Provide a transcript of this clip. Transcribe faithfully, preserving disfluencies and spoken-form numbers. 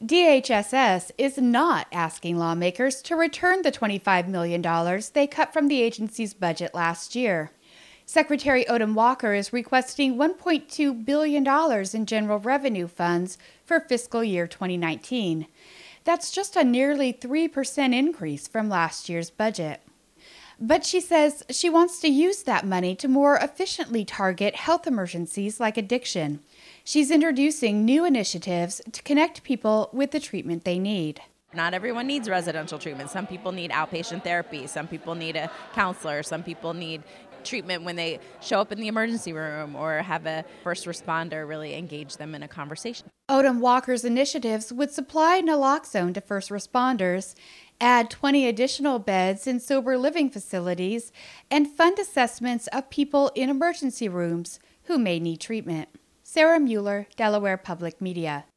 D H S S is not asking lawmakers to return the twenty-five million dollars they cut from the agency's budget last year. Secretary Odom Walker is requesting one point two billion dollars in general revenue funds for fiscal year twenty nineteen. That's just a nearly three percent increase from last year's budget. But she says she wants to use that money to more efficiently target health emergencies like addiction. She's introducing new initiatives to connect people with the treatment they need. Not everyone needs residential treatment. Some people need outpatient therapy. Some people need a counselor. Some people need treatment when they show up in the emergency room or have a first responder really engage them in a conversation. Odom Walker's initiatives would supply naloxone to first responders, add twenty additional beds in sober living facilities, and fund assessments of people in emergency rooms who may need treatment. Sarah Mueller, Delaware Public Media.